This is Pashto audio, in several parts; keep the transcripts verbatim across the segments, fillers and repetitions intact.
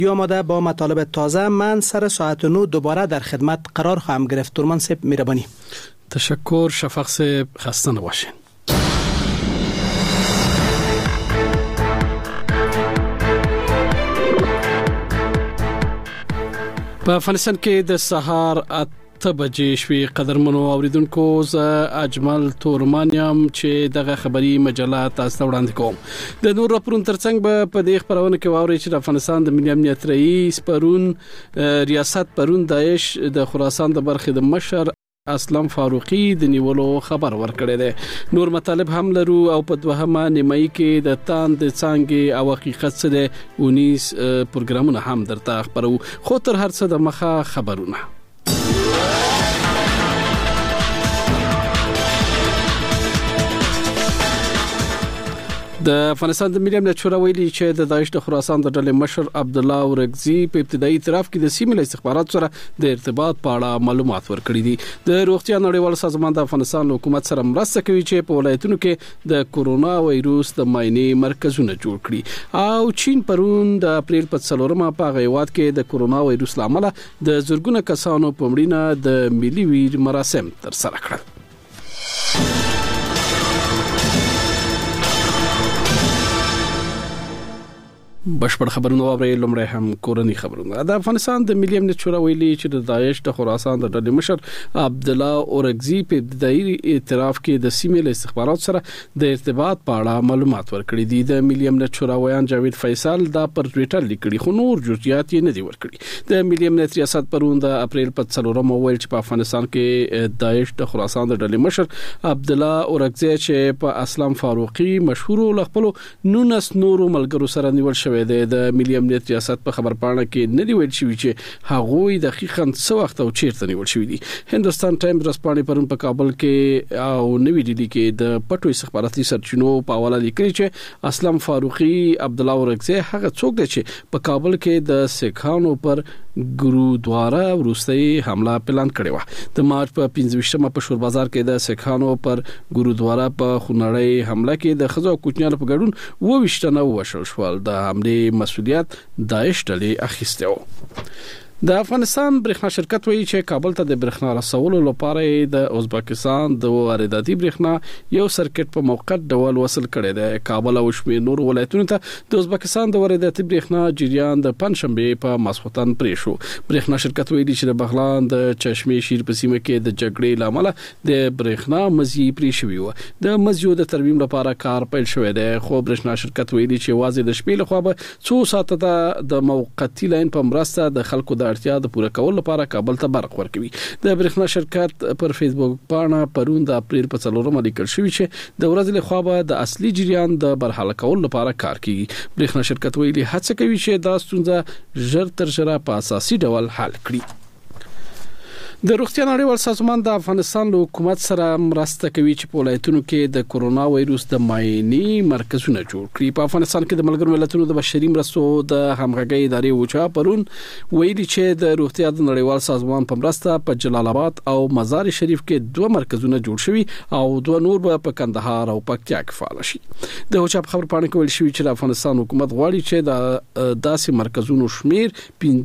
یا آماده با مطالب تازه. من سر ساعت نو دوباره در خدمت قرار خواهم گرفت. تورمان صاحب مهربانی. تشکر شفق صاحب، خسته نباشین. په افغانستان کې د سهار اته بجې شوي. قدرمنو اوریدونکو، زه اجمل تورمانیم چې دغه خبري مجله تاسو ته وړاندې کوم. د نور راپورونو ترڅنګ به په دې خبرونه کې واورئ چې د افغانستان د ملي امنیت رئیس پرون ریاست پرون داعش د خراسان د برخې د مشر اسلام فاروقي د نیولو خبر ورکړی دی. نور مطالب هم لرو او په دوهمه نیمایي کې د تان د څانګې او حقیقت څه دی اونیس پروګرامونه هم درته خبرو. خو تر هر څه د مخه خبرونه. د افغانستان د ملي امنیت شورا ویلي چې د داعش د خراسان د ډلې مشر عبد الله اورګزي په ابتدایي اعتراف کې د سیمې له استخباراتو سره د ارتباط په اړه معلومات ورکړي دي. د روغتیا نړیوال سازمان د افغانستان حکومت سره مرسته کوي چې په ولایتونو کې د کورونا وایروس د معاینې مرکزونه جوړ کړي. او چین پرون د اپریل په څلورمه په غیوات کې د کورونا وایروس لامل د زرګونه کسانو په مړینه د ملي ویر مراسم تر سره کړل. بشپړ خبرونه اورئ. لمړی هم کورنی خبرونه. د افغانستان د ملي امنیت شورا ویلي چې د داعش د خراسان د ډلې مشر عبد الله اورګزي په ابتدایي اعتراف کې د سیمې له استخباراتو سره د ارتباط په اړه معلومات ورکړي دي. د ملي امنیت شورا ویان جاوید فیصل دا پر ټویټر لیکلي، خو نور جزئیات یې نه دي ورکړي. د ملي امنیت ریاست پرون د اپریل په څلورمه ویل چې په افغانستان کې داعش د خراسان د ډلې مشر عبد الله اورګزي چې په اسلام فاروقي مشهور لخپلو نونس نورو ملګرو سره نیول شوی د ملي امنیت ریاست په خبر پاڼه کې نه دی ویل شوی چې هغوی دقیقاً څه وخت او چیرته نیول شوی دي. هندوستان ټایمز ورځپاڼې پرون په کابل کې او نوې ډیلي کې د پټو استخباراتي سرچینو په حواله لیکلي چې اسلام فاروقي عبد الله اورګزي هغه څوک دی چې په کابل کې د سیکھانو پر ګورودوارا وروستۍ حمله پلان کړې و. د مارچ په پنځه ویشتمه په شور بازار کې د سیکھانو پر ګورودوارا په خونړۍ حمله کې د خزو کوچنیانو په ګډون و ویشتنه وشول شول. د حمله مسؤلیت داعش ډلې اخیسته و. د افغانستان برېښنا شرکت وایي چې کابل ته د برېښنا رسولو لپاره د ازبکستان د وارداتي برېښنا یو سرکټ په موقت ډول وصل کړی دی. کابل او شمېر نور ولایتونو ته د ازبکستان د وارداتي برېښنا جریان د پنځشنبه په ماسخوتن پرې شو. برېښنا شرکت وایي چې د بغلان د چشمې شیر په سیمه کې د جګړې لامل د برېښنا مزي پرې شوی و. د مزیو د ترمیم لپاره کار پیل شوی دی، خو برېښنا شرکت وایي چې واځي د شپې لخوا به څو ساعته د موقتی لاین په مرسته د خلکو د اړتیا د پوره کولو لپاره کابل ته برق ورکوي. د برېښنا شرکت پر فیسبوک پاڼه پرون د اپریل په څلورمه لیکل شوی چې د ورځې له خوا به د اصلي جریان د برحاله کولو لپاره کار کوي. برېښنا شرکت ویلي هڅه کوي چې دا ستونزه ژر تر ژره په اساسي ډول حل کړي. د روغتیا نړیوال سازمان د افغانستان له حکومت سره مرسته کوي چې په ولایتونو کې د کورونا وایروس د معاینې مرکزونه جوړ کړي. په افغانستان کې د ملګرو ملتونو د بشري مرستو د همغږۍ ادارې وچا پرون ویلي چې د روغتیا د نړیوال سازمان په مرسته په جلال آباد او مزار شریف کې دوه مرکزونه جوړ شوي او دوه نور به په کندهار او پکتیا کې فعال شي. د وچا په خبر پاڼه کې ویل شوی چې د افغانستان حکومت غواړي چې د داسې مرکزونو شمیر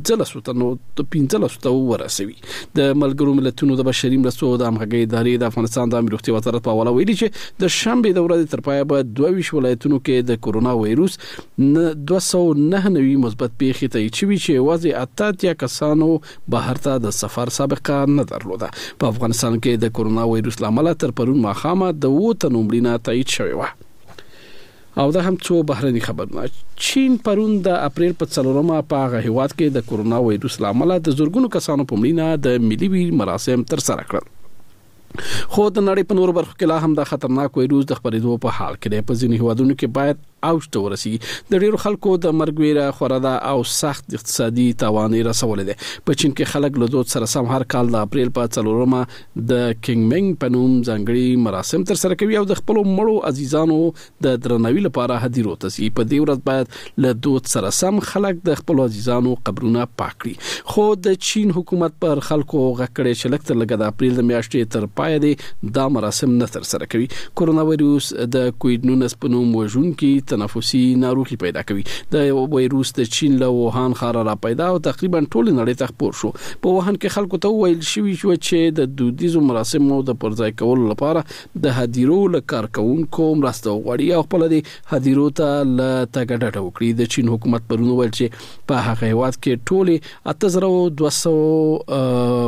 پنځه لس ته ورسوي. د ملګرو ملتونو د بشري مرستو د همغږۍ ادارې د افغانستان د امیر روغتیا وزارت په حواله ویلي چې د شنبه د ورځې تر پایه به دوه ویشت ولایتونو کې د کورونا وایروس دوه سوه نهه نوي مثبت پیښې تایید شوي چې یوازې اته اتیا کسانو بهر ته د سفر سابقه نه درلوده. په افغانستان کې د کورونا وایروس لامل تر پرون ماښامه د اووه تنو مړینه تایید شوې وه. او دا هم څو بهرني خبرونه. چین پرون د اپریل په څلورمه په هغه هیواد کې د کورونا وایروس لامل د زرګونو کسانو په مړینه د ملي ویر مراسم تر سره کړل. خو د نړۍ په نورو برخو کې لا هم د خطرناک وایروس د خپرېدو په حال کې دی. په ځینې هیوادونو کې باید اوج ته ورسیږي. د ډیرو خلکو د مرګ ویره خورا ده او سخت اقتصادي تاوان یې رسولی دی. په چین کې خلک له دود سره سم هر کال د اپریل په څلورمه د کینګ منګ په نوم ځانګړي مراسم تر سره کوي او د خپلو مړو عزیزانو د درناوي لپاره هدیرو ته ځي. په دې ورځ باید له دود سره سم خلک د خپلو عزیزانو قبرونه پاک کړي. خو د چین حکومت پر خلکو غږ کړی چې لږ تر لږه د اپریل د میاشتې تر پای دی دا مراسم نه تر سره کوي. کورونا وایروس د کووډ نولس په نوم وژونکي تنفسي ناروغي پیدا کوي. د وایروس د چین له ووهان ښار را پیدا او تقریبا ټول نړۍ ته خپور شو. په ووهان کې خلکو ته ویل شوی چې د دودیزو مراسمو د پرځای کولو لپاره د هدیرو له کارکونکو مرسته وغواړي او خپل د هدیرو ته له تګډه وکړي. د چین حکومت پرونه ویل چې په هغه هیواد کې ټول اته زره دوه سوه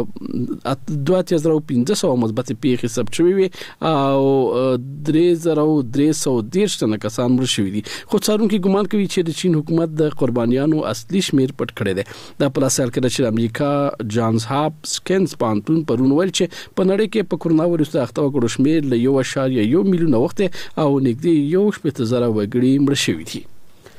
دوه اتیا زره پنځه سوه مثبت پیښې ثبت شوې وي او درې زره درې سوه دېرش تنه کسان مړه شوي دي. خو څارونکي ګمان کوي چې د چین حکومت د قربانیانو اصلي شمیر پټ کړی دی. د پلاسل کې چې امریکا جانز هاپکینز پانتون پرون ویل چې په نړۍ کې په کورونا وایروس اخته وګړو شمیر له یو اشاریه یو میلیون وخت او نږدې یو شپږ زره وګړي مړه شوي دي.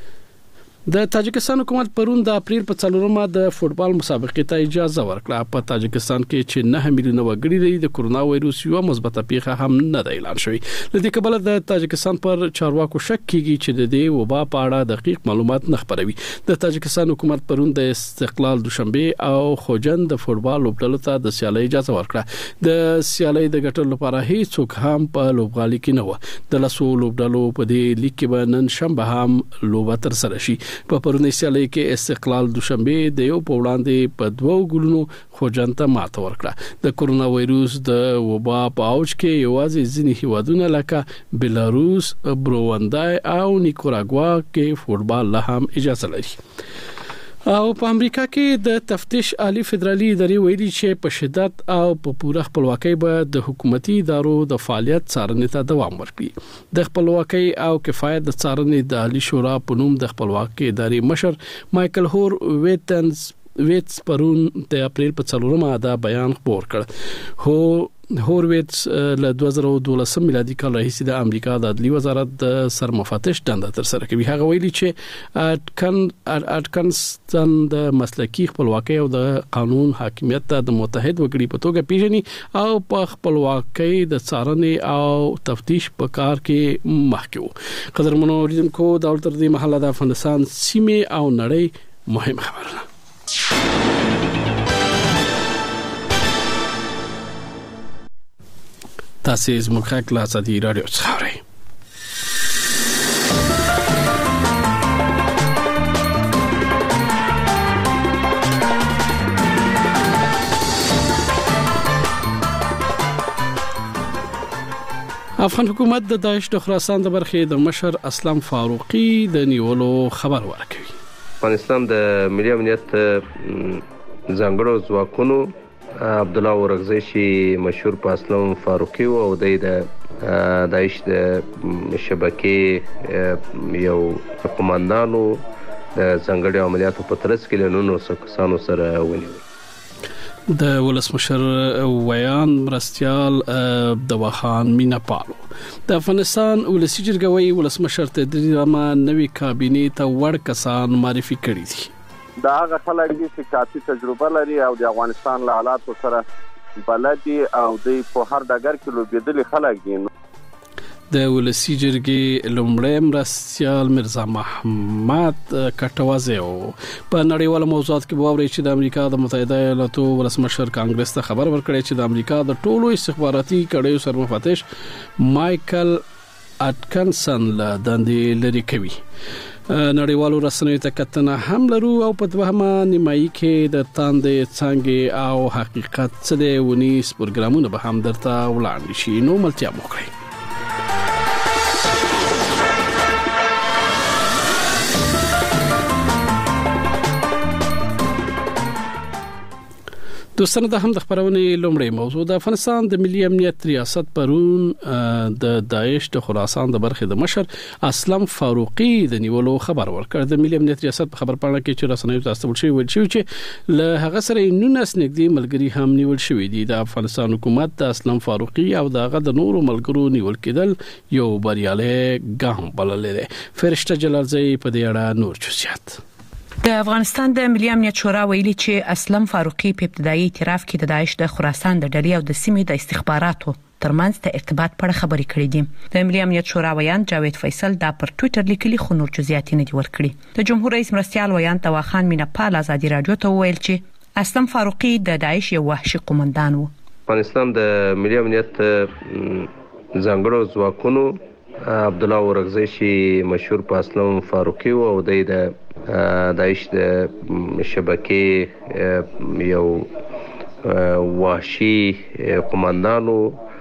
د تاجکستان حکومت پرون د اپریل په څلورمه د فوتبال مسابقې ته اجازه ورکړه. په تاجکستان کې چې نه میلیون وګړي لري د کورونا وایروس یو مثبت پیښه هم نه د اعلان شوی. لدې کبله د تاجکستان پر چارواکو شک کیږي چې د دې وبا په اړه دقیق معلومات نه خبروي. د تاجکستان حکومت پرون د استقلال دوشنبه او خوجند د فوتبال لوبډلو ته د سیالي اجازه ورکړه. د سیالي د ګټلو لپاره هیڅوک هم په لوبغالي کې نه و. د لاسو لوبډلو په دې لیګ کې به نن شنبه هم لوبه تر سره شي. په پرونی سیالي کې استقلال دوشنبه د یو په وړاندې په دوو ګولونو خوجند ته ماته ورکړه. د کورونا وایروس د وبا په اوج کې یوازې ځینې هیوادونه لکه بلاروس، بروندای او نیکاراګوا کې فوتبال له هم اجازه لري. او په امریکا کې د تفتیش عالی فدرالي ادارې ویلي چې په شدت او په پوره خپلواکۍ به د حکومتي ادارو د فعالیت څارنې ته دوام ورکړي. د خپلواکۍ او کفایت د څارنې د عالی شورا په نوم د خپلواکۍ ادارې مشر مایکل هور ویټنز ویټس پرون د اپریل په څلورمه دا بیان خبر کړ. هو هورویټس له دوه زره دولسم میلادي کال راهیسې د امریکا د عدلي وزارت د سرمفتش دنده تر سره کوي. هغه ویلي چې اټکن اټکنستان د مسلکی خپلواکۍ او د قانون حاکمیت ته د متحد وګړي په توګه پیژني او په خپلواکۍ د څارنې او تفتیش په کار کې مخکې. قدرمنو اوریدونکو دا تر دې مهاله د افغانستان سیمه او نړۍ مهم خبرونه. تاسو زموږ خاک لا ساتي رادیو څخه. افغان حکومت د داعش د خراسان د برخې د مشر اسلام فاروقي د نیولو خبر ورکوي. افغانستان د ملي امنیت ځانګړو ځواکونو عبد الله اورغزی چې مشهور په اسلام فاروقي او د داعش د شبکې یو قوماندانو د ځانګړو عملیاتو په ترڅ کې له نورو کسانو سره ونیول. د ولسمشر ویان مرستيال د وخان میناپالو د افغانستان ولسی جرګوي ولسمشر ته د نوې کابینې ته وړ کسان معرفي کړي دي. دا هغه خلک دي چې کافي تجربه لري او د افغانستان له حالاتو سره بلد دي او د په هر ډګر کې لوبېدلي خلک دي. د ولسی جرګې لومړی مرستيال مرزا محمد کټوازه په نړیوالو موضوعات کې باور چې د امریکا د متحده ایالاتو ولسمشر کانګرس ته خبر ورکړی چې د امریکا د ټولو استخباراتي کړیو سرمفتش مایکل اټکنسن له دندې لري کوي. نړیوالو رسنیو ته کتنه هم لرو او په دوهمه نیمایي کې د تاندې څنګه او حقیقت څه دی ونیس پروګرامونه به هم درته وړاندې شي. نو ملتیا مو کړئ. دوستانه د هم د خبرونې لومړی موضوع د افغانستان د ملي امنیت ریاست پرون د داعش د خراسان د برخې د مشر اسلام فاروقي د نیولو خبر ورکړ. د ملي امنیت ریاست په خبر پاڼه کې چې رسنیو ته استول شوی ویل شوی چې له هغه سره نونس نږدې ملګری هم نیول شوی دي. د افغانستان حکومت د اسلام فاروقي او دغه د نورو ملګرو نیول کېدل یو بریالي ګام بلل دي. فرشته جلالزی په دې اړه نور چوسیات. د افغانستان د ملي امنیت شورا ویلي چې اسلام فاروقي په ابتدایي اعتراف کې د داعش د خراسان د ډلې او د سیمې د استخباراتو ترمنځ د ارتباط په اړه خبرې کړې دي. د ملي امنیت شورا ویان جاوید فیصل دا پر ټوئیټر لیکلي خو نور جزئیات نه دي ورکړي. د جمهور رئیس مرستيال ویان توخان میناپال ازادي رادیو ته ویل چې اسلام فاروقي د داعش یو وحشي قومندان و. افغانستان د ملي امنیت ځانګړو ځواکونو عبدالله اورکزی چې مشهور په اسلم فاروقي او د داعش د شبکې یو وحشي قوماندانو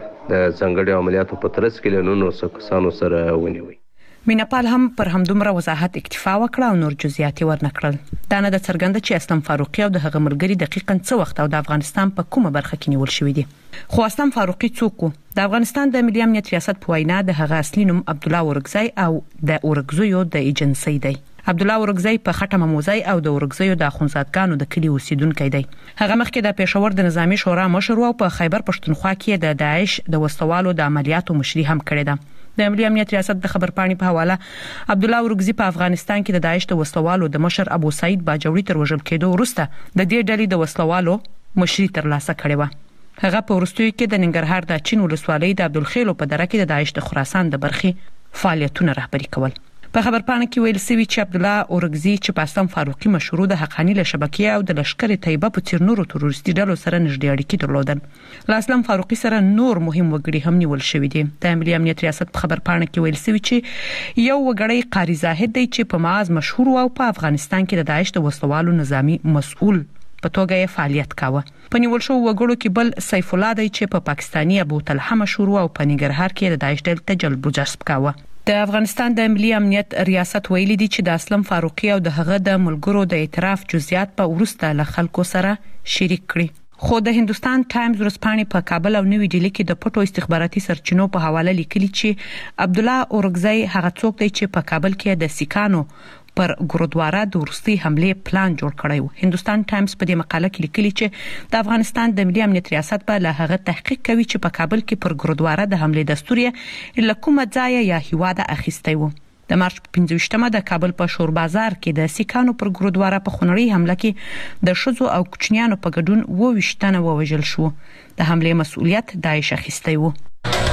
د ځانګړي عملیاتو په ترڅ کې له نولسو کسانو سره ونیوي. میناپال هم پر همدومره وضاحت اکتفا وکړه او نور جزئیات ورنکړل. دا نه د څرګنده چې اسلم فاروقي او د هغه ملګري دقیقاً څه وخت او د افغانستان په کومه برخه کې نیول شوی دي. خو اسلم فاروقي څوک و؟ د افغانستان د ملي امنیت ریاست په وینا د هغه اصلي نوم عبدالله اورکزی او د اورکزیو د ایجنسی دی. عبدالله اورکزی په خټه مموزی او د اورکزیو د اخونزادګانو د کلی اوسیدونکی دی. هغه مخکې د پېښور د نظامی شورا مشر او په خیبر پښتونخوا کې د داعش د وسوالو د عملیاتو مشري هم کړې ده. د ملي امنیت ریاست د خبرپاڼې په حواله عبدالله اورکزی په افغانستان کې د داعش د وسوالو د مشر ابو سعید باجوړي تر وژل کېدو وروسته د دې ډلې د وسوالو مشري ترلاسه کړې و. هغه په وروستیو کې د ننګرهار د چین ولسوالۍ د عبدالخیلو په دره کې د داعش د خراسان د برخې فعالیتونه رهبري کول. په خبرپاڼه کې ویل شوی چې عبدالله اورکزی چې په اسلم فاروقي مشهور د حقانی له شبکې او د لشکري طیبه په څیر نورو تروریستي ډلو سره نږدې اړیکې درلودل. له اسلم فاروقي سره نور مهم وګړي هم نیول شوی دي. د ملي امنیت ریاست په خبرپاڼه کې ویل شوی چې یو وګړی قاری زاهد دی چې په معاذ مشهور او په افغانستان کې د داعش د وسوالو نظامی مسؤل په توګه یې فعالیت کاوه. په نیول شو وګړو کې بل سیف الله دی چې په پاکستانی ابو طلحه مشهور او په ننګرهار کې د داعش ډلې ته جلب جذب کاوه. د افغانستان د ملي امنیت ریاست ویلي دی چې د اسلم فاروقي او د هغه د ملګرو د اعتراف جزئیات په ورسته له خلکو سره شریک کړي. خو د هندستان ټایمز ورځپاڼې په کابل او نوې ډیلي کې د پټو استخباراتي سرچینو په حواله لیکلي چې عبدالله اورکزی هغه څوک دی چې په کابل کې د سیکانو پر ګورودواره د ورستي حمله پلان جوړ کړی و. هندستان ټایمز په دې مقاله کې لیکلي چې د افغانستان د ملي امنیت ریاست په له هغه تحقیق کوي چې په کابل کې پر ګورودواره د حمله دستور یې له کومه ځای یا هیواده اخیستی و. د مارچ پنځه ویشتمه د کابل په شور بازار کې د سیکانو پر ګورودواره په خونړۍ حمله کې د شذو او کوچنیانو په ګډون اووه ویشت تنه ووژل شو. د حمله مسؤلیت داعش اخیستی و.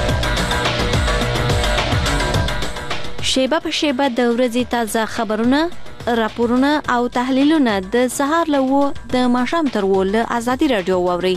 شیبه په شیبه د ورځې تازه خبرونه، راپورونه او تحلیلونه د سهار له وو د ماښام تر وو له ازادي رادیو واوري.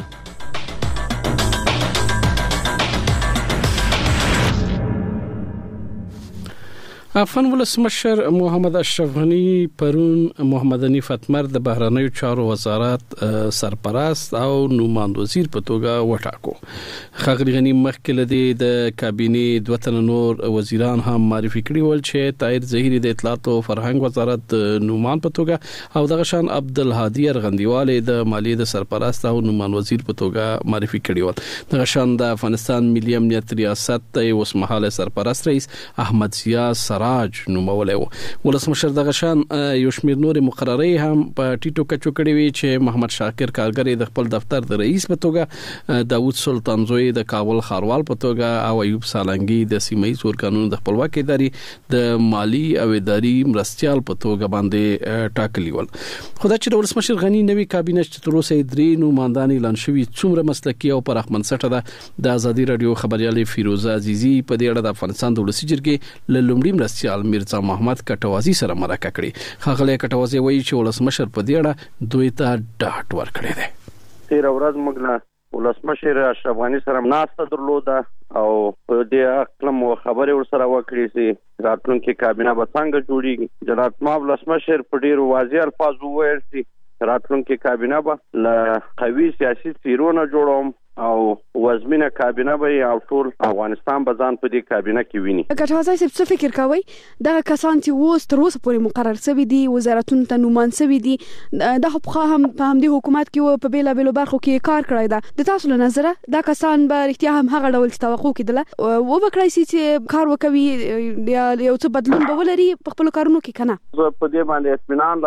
افغان ولسمشر محمد اشرف غنی پرون محمد حنیف اتمر د بهرنیو چارو وزارت سرپرست او نوماند وزیر په توګه وټاکو. خغلی غنی مخکې لدی د کابینې دوه تن نور وزیران هم معرفي کړي ول چې طاهر ظهیری د اطلاعات او فرهنګ وزارت نوماند په توګه او دغه شان عبدالهادي ارغندیواله د مالیې د سرپرست او نوماند وزیر په توګه معرفي کړي ول. دغه شان د افغانستان ملي امنیت ریاست د اوسمهاله سرپرست رئیس احمد ضیاء راج نومولای و. ولسمشر دغه شان یو شمیر نور مقرري هم په ټیټو کچو کړی وی چې محمد شاکر کارګری د خپل دفتر د رئیس په توګه، داوود سلطان زوی د کابل خاروال په توګه او ایوب سالنګي د سیمې څور قانون د خپلواکۍ ادارې د مالی او اداري مرستيال په توګه باندې ټاکلی ول. خدای چې د ولسمشر غنی نوی کابینه چې تر اوسه درې نوماندان اعلان شوی څومره مسلکي او پرخمنسټه ده. د ازادي رادیو خبريالي فیروزه عزیزی په دې اړه د افغانستان د ولسی جرګې له لومړي مرستيال میرزا محمد کټوازی سره مرکه کړې. خغلی کټوازی وایي چې ولسمشر په دې اړه دوی ته ډاډ ورکړی دی. تیر ورځ موږ له ولسمشر اشرف غنی سره ناسته درلوده او په دې اقلم او خبرې ورسره وکړې چې راتلونکي کابینه به څنګه جوړیږي. جناب ما ولسمشر په ډیر واضح الفاظ وویل چې راتلونکي کابینه به له قوي سیاسي څیرونه جوړوم او وزمینه کابینه به او ټول افغانستان به ځان په دې کابینه کې ویني. کټوازی صاحب څه فکر کوي دا کسان چې اوس تر اوسه پورې مقرر شوي دي، وزارتونو ته نومان شوي دي، د خو هم په همدې حکومت کې په بیلا بیلو برخو کې کار کړی ده، د تاسو له نظره دا کسان به رښتیا هم هغه ډول توقع کېدله و به کړی چې کار وکوي یا یو څه بدلون به ولري په خپل کارونو کې کنه؟ زه په دې باندې اطمینان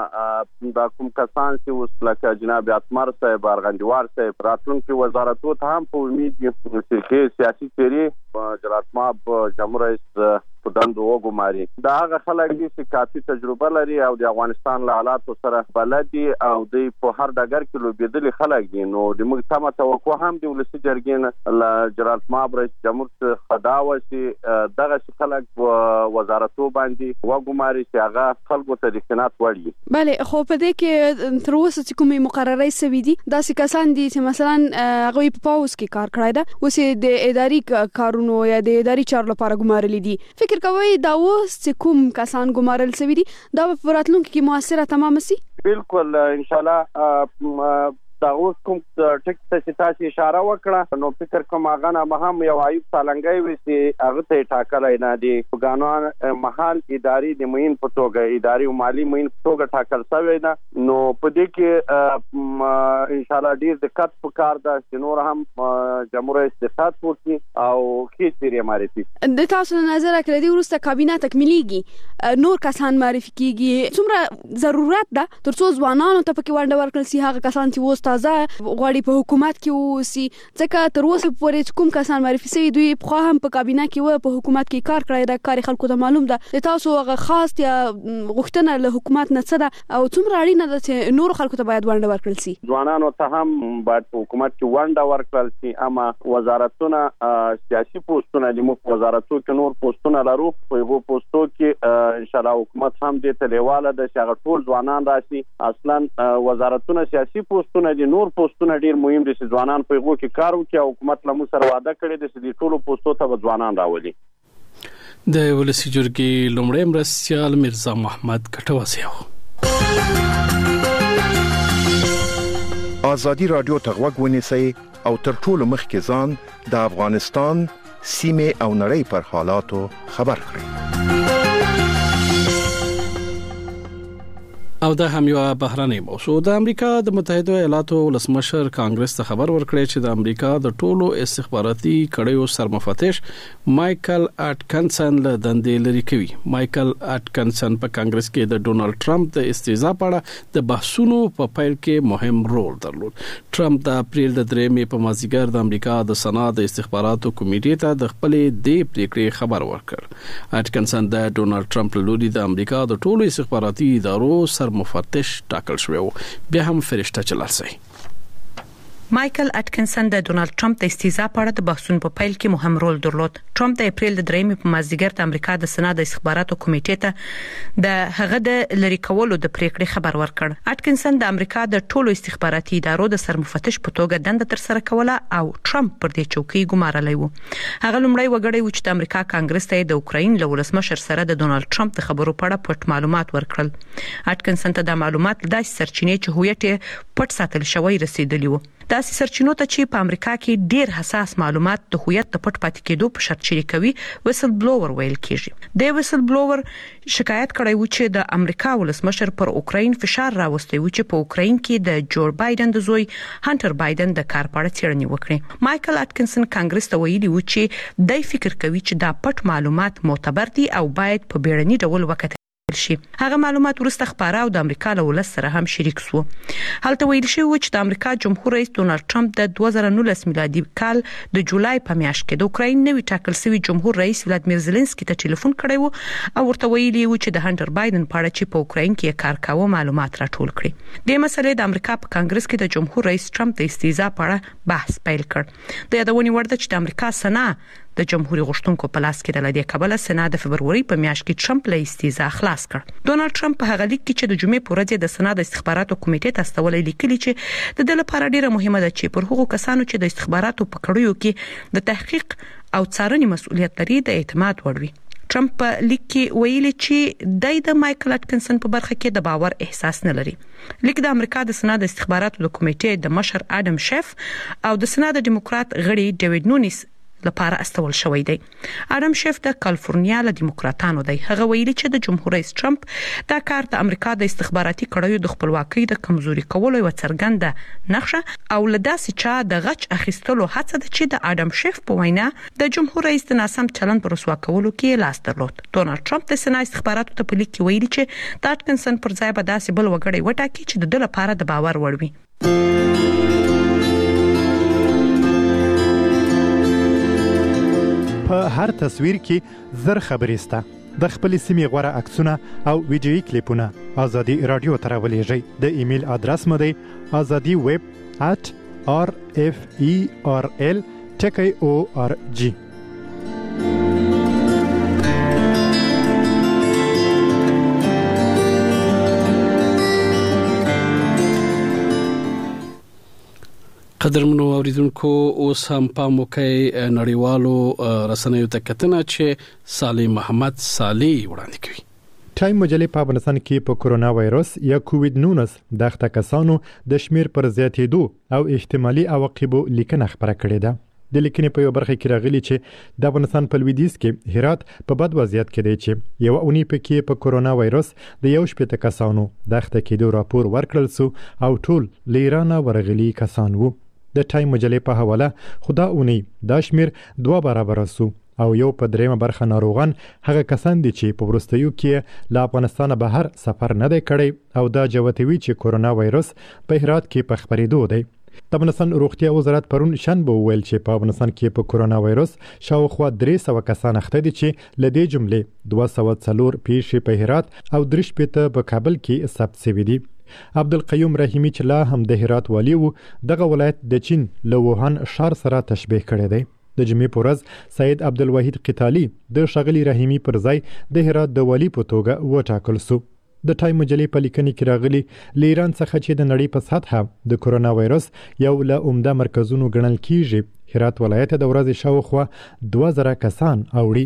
لرم دا کوم کسان چې اوس لکه جناب اتمر صاحب، ارغندیوال صاحب راتلونکي وزارتو ته هم په امید دي چې سیاسي چیرې جلال ماب جمهور رئیس په دندو وګماري. دا هغه خلک دي چې کافي تجربه لري او د افغانستان له حالاتو سره بلد دي او د په هر ډګر کې لوبېدلي خلک دي. نو د موږ تمه توقع هم د ولسي جرګې نه له جلال ماب رئیس جمهور خدا و چې دغه خلک په وزارتو باندې وګماري چې هغه خلکو ته د قناعت وړي. بله خو په دې کې تر اوسه چې کومې مقررې سوي دي داسې کسان دي چې مثلا هغه په پاوز کې کار کړی دا اوس د اداري کارونو یا د اداري چارو لپاره ګمارل دي. فکر کوي دا اوس چې کوم کسان ګمارل سوي دي دا په راتلونکي کې موثره تمام شي؟ بالکل ان شاء الله. دا اوس کوم ټیک ته تاسو اشاره وکړه نو فکر کوم هغه نه مهم یو عیب سالنګي وي چې هغه ته ټاکلای نه دي قانون محل اداري د مين په توګه اداري او مالی مين په توګه ټاکل شوی نه. نو په دې کې ان شاء الله ډیر دقت وکړ دا چې نور هم جمهور استفاد وکړي او هیڅ معرفي د تاسو نظر کړی دی ورسته کابینه تکمیليږي نور کسان معرفي کیږي څومره ضرورت ده ترڅو ځوانانو ته پکې ونډه ورکړل شي هغه کسان چې وست تازه غواړي په حکومت کې وسی ځکه تر اوسه پورې کوم کسان معرفي شوی دوی په هم په کابینه کې و په حکومت کې کار کړی دا کار خلکو ته معلوم ده. تاسو هغه خاص یا غوښتنه له حکومت نه څه ده او څومره اړینه ده چې نور خلکو ته باید ونډه ورکړل شي؟ ځوانانو ته هم باید په حکومت کې ونډه ورکړل شي. اما وزارتونه سیاسي پوسټونه دي مو وزارتو کې نور پوسټونه لرو په یو پوسټو کې ان شاء الله حکومت هم دې ته لیواله ده چې هغه ټول ځوانان راشي. اصلا وزارتونه سیاسي پوسټونه نور پوسټونه ډیر مهم دي چې ځوانان په یو کې کار وکړي او حکومت له موږ سره وعده کړې ده چې د ټولو پوسټو ته ځوانان راولي. د ولسی جرګې لومړی مرستیال مرزا محمد کټوازیو. ازادي رادیو ته غوږ ونیسئ او تر ټولو مخکې ځان د افغانستان سیمه او نړۍ پر حالاتو خبر کړئ. او دا هم یو بهراني موضوع. د امریکا د متحده ایالاتو ولسمشر کانګرس ته خبر ورکړی چې د امریکا د ټولو استخباراتي کړیو سرمفتش مايكل اټکنسن له دندې لري کوي. مايكل اټکنسن په کانګرس کې د ډونالد ټرمپ د استیزا په اړه د بحثونو په پیل کې مهم رول درلود. ټرمپ د اپریل د درېمې په مازیګر د امریکا د سنا د استخباراتو کمیټې ته د خپلې د پریکړې خبر ورکړ. اټکنسن د ډونالد ټرمپ لوري د امریکا د ټولو استخباراتي ادارو سر مفتش ټاکل شوی بیا هم فرشته چلل شي. مايكل اټکنسن د ډونالد ټرمپ د استیزا په اړه د بحثونو په پیل کې مهم رول درلود. ټرمپ د اپریل د درېمې په مازیګر د امریکا د سنا د استخباراتو کمیټې ته د هغه د لری کولو د پریکړې خبر ورکړ. اټکنسن د امریکا د ټولو استخباراتي ادارو د سرمفتش په توګه دنده تر سره کوله او ټرمپ پر دې چوکۍ ګمارلی و. هغه لومړی وګړی و چې د امریکا کانګرس ته د اوکراین له ولسمشر سره د ډونالد ټرمپ د خبرو په اړه پټ معلومات ورکړل. اټکنسن ته د معلومات د سرچینې چې هویت پټ ساتل شوی رسیدلی و. داسې سرچینو ته چې په امریکا کې ډیر حساس معلومات د هویت د پټ پاتې کېدو په شرط شریکوي ویسل بلوور ویل کیږي. د ویسل بلوور شکایت کړی و چې د امریکا ولسمشر پر اوکراین فشار راوستي و چې په اوکراین کې د جور بایدن د زوی هانټر بایدن د کار په اړه څېړنې وکړي. مايكل اټکنسن کانګرس ته ویلي و چې دای فکر کوي چې دا پټ معلومات معتبر دي او باید په بیړني ډول وکړي شي. هغه معلومات ورسته خبره او د امریکا له ولس سره هم شریک شو. هلته ویل شوی و چې د امریکا جمهور رئیس ډونالد ټرمپ د دوه زره نولس میلادي کال د جولای په میاشت کې د اوکراین نوی ټاکل شوی جمهور رئیس ولادمیر زيلنسکي ته ټلیفون کړی و او ورته ویلي و چې د هانټر بایدن په اړه چې په اوکراین کې کار کاوه معلومات راټول کړي. د مسلې د امریکا په کانګرس کې د جمهور رئیس ټرمپ د استیزا په اړه بحث پیل کړ. د یادونې وړ ده چې د امریکا سنا د جمهوریت غوښتونکو په لاس کې د لدې کابل سنا د فبرवरी په میاشت کې ټرمپ له استیزا خلاص کړ. ډونالد ټرمپ په هغه لیک کې چې د جمعې په ورځ د سنا د استخباراتو کمیټې ته استولې لیکلي چې د دې لپاره ډیره مهمه ده چې پر هغو کسانو چې د استخباراتو په کړیو کې د تحقیق او څارنې مسؤلیت لري د اعتماد وړ وي. ټرمپ په لیک کې ویلي چې د د مايكل اټکنسن په برخه کې د باور احساس نه لري. لیک د امریکا د سنا د استخباراتو د کمیټې د مشر اډم شيف او د سنا د ډیموکرات غړي ډیوډ نونیس لپاره استول شوی دی. اډم شيف د کالیفورنیا له دیموکراتانو دی. هغه ویلي چې د جمهور رئیس ټرمپ دا کار د امریکا د استخباراتي کړیو د خپلواکۍ د کمزوري کولو یو څرګنده نقشه او لداسې چا د غچ اخیستلو هڅه ده چې د اډم شيف په وینا د جمهور رئیس د ناسم چلند پر رسوا کولو کې لاس درلود. ډونالد ټرمپ د سنا استخباراتو ته په لیک کې ویلي چې د اټکنسن پر ځای به داسې بل وګړی وټاکي چې د دې لپاره د باور وړ وي. په هر تصویر کې زر خبرې سته. د خپل سیمې غوره عکسونه او ویډیويي کلیپونه ازادي رادیو ته راولېږئ. د ایمیل ادرس مو دی azadi web at r f e r l ټکی او ار جی. قدرمنو اوریدونکو اوس هم په موقع نړیوالو رسنیو ته کتنه چې صالح محمد صالح وړاندې کوي. ټایم مجلې په افغانستان کې په کورونا وایرس یا کووډ نولس د اخته کسانو د شمیر پر زیاتېدو او احتمالي عواقبو لیکنه خبره کړې ده. د لیکنې په یو برخه کې راغلي چې د افغانستان په لویدیځ کې هرات په بد وضعیت کې دی چې یو اونۍ پکې په کورونا وایرس د یو شپږ کسانو د اخته کېدو راپور ورکړل سو او ټول له ایران ورغلي کسان وو. د ټایم مجلې په حواله خدا اونۍ دا شمیر دوه برابر سو او یو په دریمه برخه ناروغان هغه کسان دي چې په ورستیو کې له افغانستان بهر سفر نه دی کړی او دا جوتوي چې کورونا وایرس په هرات کې په خبرېدو دی. د افغانستان روغتیا وزارت پرون شنبه وویل چې په افغانستان کې په کورونا وایرس شاوخوا درې سوه کسان اخته دي چې له دې جملې دوه سوه څلور پیښې په هرات او درې شپېته په کابل کې ثبت شوي دي. عبدالقیوم رحیمی چې لا هم د هرات والی وو دغه ولایت د چین له ووهان ښار سره تشبیه کړی دی. د جمعې په ورځ سید عبدالوحید قتالي د ښاغلي رحیمی پر ځای د هرات د والی په توګه وټاکل سو. د ټایم مجلې په لیکنې کې راغلي له ایران څخه چې د نړۍ په سطحه د کورونا وایرس یو له عمده مرکزونو ګڼل کیږي هرات ولایت د ورځې شاوخوا دوه زره کسان اوړي.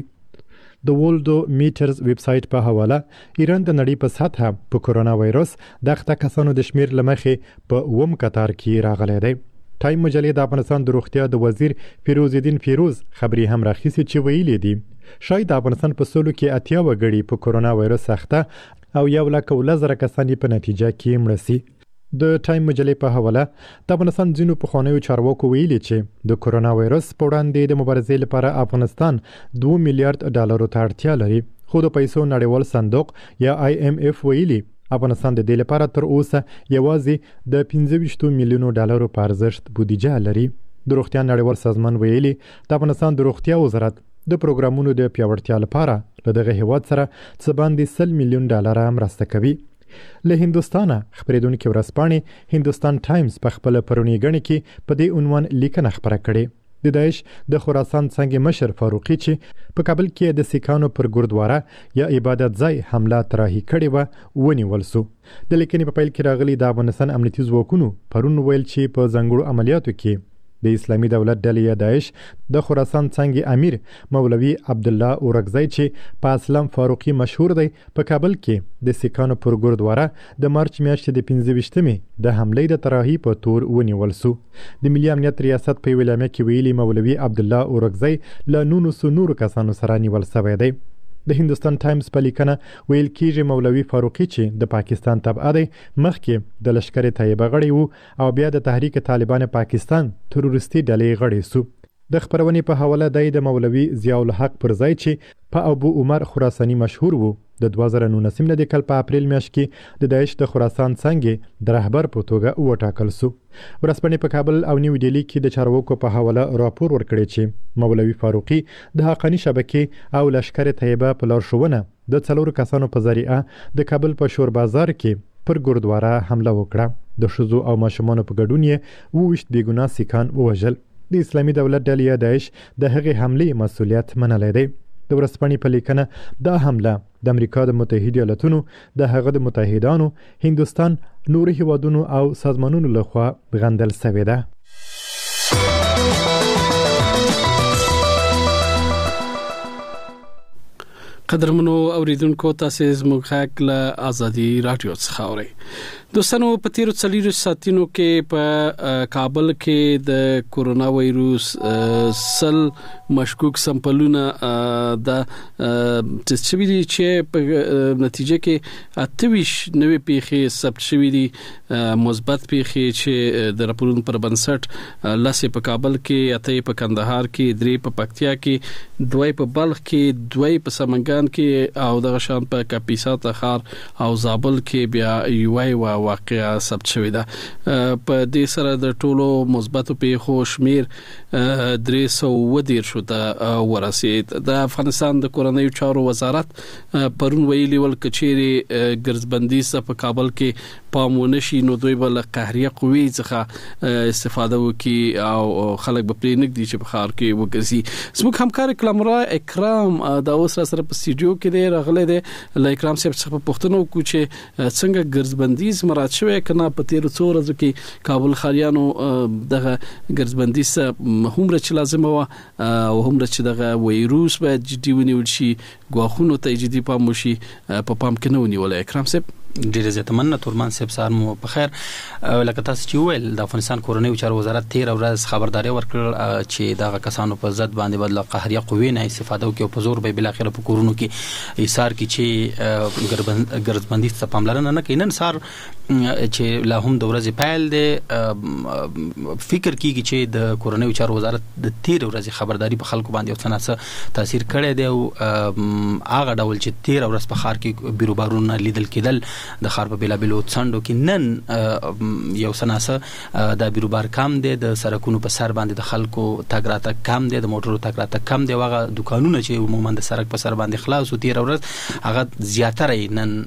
د وولډو میټرز ویب سایټ په حواله ایران د نړۍ په سطحه په کورونا وایرس د اخته کسانو د شمیر لمخې په اووم قطار کې راغلی دی. ټایم مجلې د افغانستان د روغتیا د وزیر فیروز الدین فیروز خبري هم راخیستې چې ویلي دي شاید د افغانستان په سلو کې اتیا وګړي په کورونا وایرس اخته او یو لک ولس زره کسان په نتیجه کې مړه شي. د ټایم مجلې په حواله د افغانستان ځینو پخوانیو چارواکو ویلي چې د کورونا وایرس په وړاندې د مبارزې لپاره افغانستان دوه میلیارډ ډالرو ته اړتیا لري خو د پیسو نړیوال صندوق یا آی ایم اف ویلي افغانستان د دې لپاره تر اوسه یوازې د پنځه ویشت میلیونو ډالرو په ارزښت بودیجه لري. د روغتیا نړیوال سازمان ویلي د افغانستان د روغتیا وزارت د پروګرامونو د پیاوړتیا لپاره له دغه هیواد سره څه باندې سل میلیون ډالر مرسته کوي. له هندوستانه خبرېدونکي ورځپاڼې هندوستان ټایمز په خپل پرونی غړي کې په دې عنوان لیکنه خبره کړې. د داعش د خراسان څنګه مشر فاروقي چې په کابل کې د سیکانو پر ګوردواره یا عبادت ځای حمله طرحي کړې و ونیول سو. د لیکنې په پیل کې راغلي د افغانستان امنیتي ځواکونو پرون ویل چې په ځانګړو عملیاتو کې د اسلامي دولت ډلې یا داعش د خراسان څنګه امیر مولوي عبد الله اورګزی چې په اسلام فاروقي مشهور دی په کابل کې د سیکانو پر ګوردواره د مارچ میاشتې د پنځه ویشتمې د حملې د طرحي په تور ونیول سو. د ملي امنیت ریاست په ویلامه کې ویلي مولوي عبد الله اورګزی له نونو سو نور کسانو سره نیول شوی دی. د هندوستان ټایمز په لیکنه ویل کېږي مولوي فاروقي چې د پاکستان تبعه دی مخکې د لشکر طیبه غړی وو او بیا د تحریک طالبان پاکستان تروریستي ډلې غړی سو. د خبرونې په حواله دی د مولوي ضیاء الحق پر ځای چې په ابو عمر خراساني مشهور وو د دوه زره نولسم د کال په اپریل میاشت کې د داعش د خراسان څنګه د رهبر په توګه وټاکل سو. ورځپاڼې په کابل او نیو ډیلی کې د چارواکو په حواله راپور ورکړی چې مولوي فاروقي د حقانی شبکې او لشکر طیبه په لارښوونه د څلورو کسانو په ذریعه د کابل په شور بازار کې پر ګوردواره حمله وکړه. د ښځو او ماشومانو په ګډون یې اووه ویشت بېګناه سیکان ووژل. د اسلامي دولت ډلې یا داعش د هغې حملې مسؤلیت منلی دی. د ورځپاڼې په لیکنه دا حمله د امریکا د متحده ایالاتونو د هغه د متحدانو هندوستان نورو هیوادونو او سازمانونو لخوا غندل شوې ده. قدرمنو اوریدونکو تاسو زموږ غږ له ازادي رادیو څخه اورئ. دوستانو په تیرو څلورو ساعتونو کې په کابل کې د کورونا وایروس سل مشکوک سمپلونه د ټیسټ شوي دي چې په نتیجه کې اته ویشت نوې پیښې ثبت شوي دي مثبت پیښې چې د راپورونو پر بنسټ لسې په کابل کې اته په کندهار کې درې په پکتیا کې دوی په بلخ کې دوی په سمنګان کې او دغه شان په کاپیسا تخار او زابل کې بیا یو وای واقعا ثبت شوې ده. په دې سره د ټولو مثبتو پیښو شمیر درې سوه اووه دېرش ته ورسید. د افغانستان د کورنیو چارو وزارت پرون ویلي ول کچېرې ګرځبندي په کابل کې پامونه شي نو دوی بل قهريه قوی څخه استفاده وکي او خلک به پرې نګدي چې په خار کې وګرځي. زموږ همکار کلمرا اکرام د اوس سره په استودیو کې دی راغلی دی. ل اکرام صاحب څخه پوښتنه وکړو چې څنګه ګرځبندي مراعات شوی کنه په تیر څو ورځو کې کابل خاریانو دغه ګرځبندي سره هم رچ لازم و او هم رچ دغه وایروس باید جدي ونیول شي غواخونو ته جدي پام وشي په پام کې نه ونیول. اکرام صاحب ډیره زیاته مننه تورمان صاحب سار مو په خیر. لکه تاسو چې ویل د افغانستان کورنیو چارو وزارت تیر ورځ خبرداري ورکړه چې دغه کسانو په ضد باندې بدله قهريه قوی نه استفاده وکړي او په زور به بل اخر په کورونو کې ایثار کې چې ګرځبندي ته پاملرنه نه کوي. نن سار چې لا هم د ورځې پیل دی فکر کیږي چې د کورنیو چارو وزارت د تیر ورځې خبرداري په خلکو باندې او څنګه تاثیر کړی دی او هغه ډول چې تیر ورځ په خار کې بیروبارونه لیدل کېدل د خار په بلابلو څنډو کې نن یو سناسه د بیروبار کم دی د سرکونو په سر باندې د خلکو تګ راتګ کم دی د موټرو تګ راتګ کم دی. هغه دکانونه چې عموما د سرک په سر باندې خلاص او تیر ورځ هغه زیاتره نن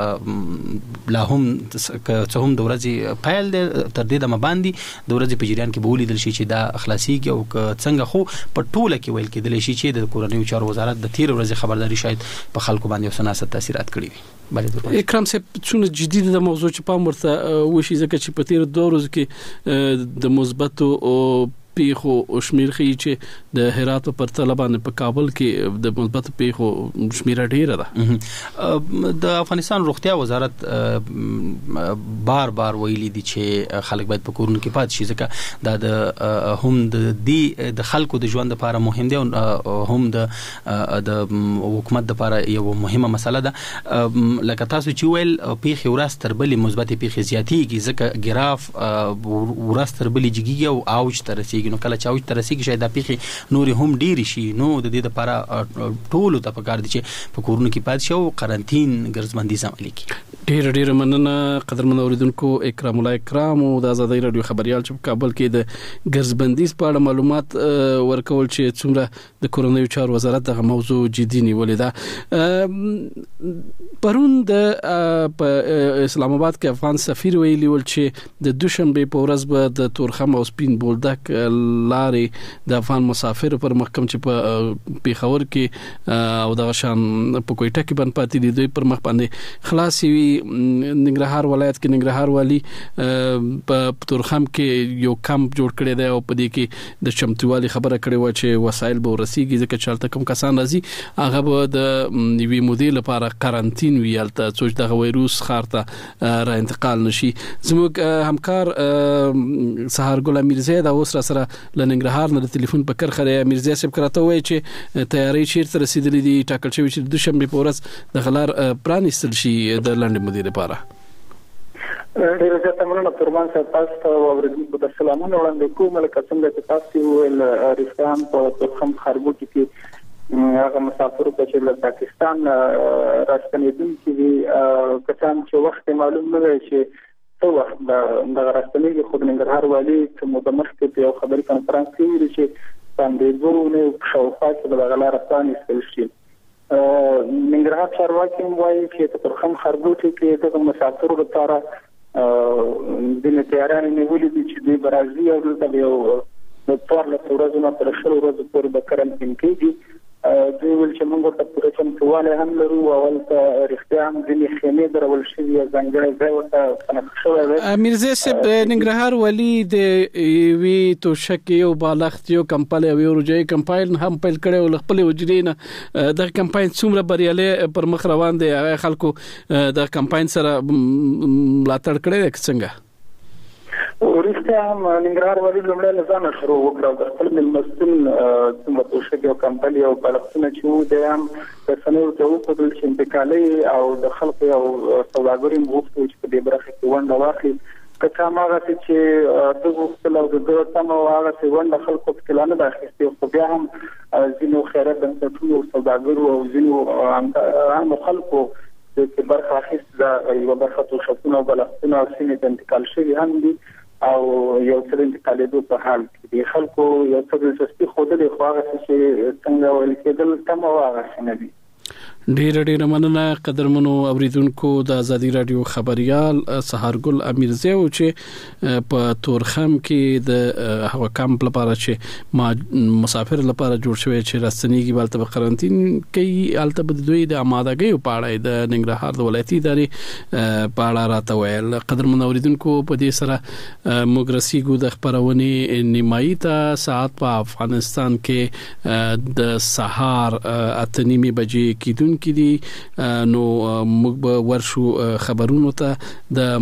لا هم څه هم د ورځې پیل دی تر دې د مباندي د ورځې په جریان کې به ولیدل شي چې دا اخلاصيږي او څنګه خو په ټوله کې ویل کېدل شي چې د کورنیو چارو وزارت د تیر ورځې خبرداري شاید په خلکو باندې سناسه تاثیرات کړی وي. اکرام صاحب څونه جدي د موضوع چې پام ورته وشي ځکه چې په تیر دوه ورځو کې د مثبتو پیښو او شمیر خي چې د هرات پر طالبان په کابل کې د مثبت پیښو شمیر ډیره ده. د افغانستان روغتیا وزارت بار بار ویلي دي چې خلک باید په کورونو کې پات شي ځکه دا د هم د دې د خلکو د ژوند لپاره مهم دي او هم د د حکومت لپاره یو مهمه مسله ده. لکه تاسو چې ویل پیښې ورځ تر بلې مثبت پیښې زیاتېږي ځکه ګراف ورځ تر بلې جګیږي او اوج ته رسیږي. نو کله چې اوج ته رسیږي شاید د پیښې نور هم ډېری شي نو د دې لپاره ټولو ته پکار دي چې په کورونو کې پات شي او قرنټین ګرځبندي عملي کړي. ډېر ډېر مننه قدرمن اوریدونکو. اکرام الله اکرام او د آزادۍ رادیو خبريال چې په کابل کې د ګرځبندي په اړه معلومات ورکول چې څومره د کورنیو چارو وزارت دغه موضوع جدي نیولې ده. پرون د اسلام آباد کې افغان سفیر ویلي ول چې د دوشنبه په ورځ به د تورخم او سپین بولدک لارې د افغان مسافر پر محکم چې په پیښور کې او د شان په کوټه کې باندې پاتې دي دوی پر مخ باندې خلاصي وي. ننګرهار ولایت کې ننګرهار والی په تورخم کې یو کمپ جوړ کړی دی او په دې کې د چمتووالي خبره کړې و چې وسایل به ورسیږي ځکه چې هلته کوم کسان راځي هغه به د یوې مودې لپاره قرنټین وي هلته څو چې دغه وایروس ښار ته را انتقال نشي. زموږ همکار سهار ګل امیرزی دا اوس را سره لننګرهار نه د ټلیفون په کرخه امیرزی صاحب کراته وایي چې تیاری چیرته رسیدلې دي ټاکل شوی چې د دوشنبه په ورځ د غلار پرانیستل شي د لاندې مدیر لپاره. ډېر زیات مننه تورمان صاحب تاسو ته اوریدونکو ته سلامونه وړاندې کوم. لکه څنګه چې تاسو ویل رښتیان په تورخم خارګوټي کې هغه مسافر چې له پاکستان راستنیدونکي دي کسان چې وخت معلوم نه وي چې څو وخت د راستنیږي خو ننګرهار والی چې مدمر کې یو خبري کانفرنس کوي چې باندې دوه شاوخوا کې د غلار پرانیستل شي. ننګرهار چارواکي وایي چې تورخم خارګوټي کې د مسافرو لپاره د تیارانو نیولې دي چې دوی برازي او د یو د څوار له ورځې نه تر شلو ورځې پورې به کرنټین کېږي. دوی ویل چې موږ ته پوره چمتووالی هم لرو او هلته رښتیا هم ځینې خیمې درول شوي یا ځانګړی ځای ورته تنظیم شوی دی. امیرزی صاحب ننګرهار والي د یوې توشکې او بالښت یو کمپاین او یو روجایي کمپاین هم پیل کړی او له خپلې حجرې نه دغه کمپاین څومره بریالی پر مخ روان دی هغه خلکو د کمپاین سره ملاتړ کړی دی څنګه؟ ورسته هم ننګرهار والي لومړی له ځانه شروع وکړه او د خپل مېلمستون څومره توشکې او کمپلې او بالښتونه چې وو دی هم رسنیو ته وښودل چې انتقالي او د خلکو او سوداګرو یې وغوښتل چې په دې برخه کې ونډه واخلي. که څه هماغسې چې ده غوښتل او د ده تمه وه هغسې ونډه خلکو پکې لا نه ده اخیستې خو بیا هم ځینو خیرات بنسټونو سوداګرو او ځینو عامو خلکو چې برخه اخیست د یو برخه توشکونه او بلښتونه سیمې ته انتقال شوي هم دي او یو څه انتقالېدو په حال کې دي. خلکو یو څه دلچسپي ښودلې خو هغه چې څنګه ویل کېدل تمه وه هغسې نه دي. ډیر ډیر مننه قدرمنو اوریدونکو د ازادي رادیو خبريال سهارګل امیرزی او چې په تورخم کې د هوا کمپ لپاره چې ما مسافر لپاره جوړ شوی چې راستنیږي بالته قرنټین کوي الته بد دوی د آمادګۍ په اړه د ننګرهار د ولایتي ادارې په اړه راته ویل. قدرمنو اوریدونکو په دې سره موږ د خبرونه نیمایي ته ساعت په افغانستان کې د سهار اته نیمه بجې کېدون کې دي. نو موږ به ورشو خبرونو ته د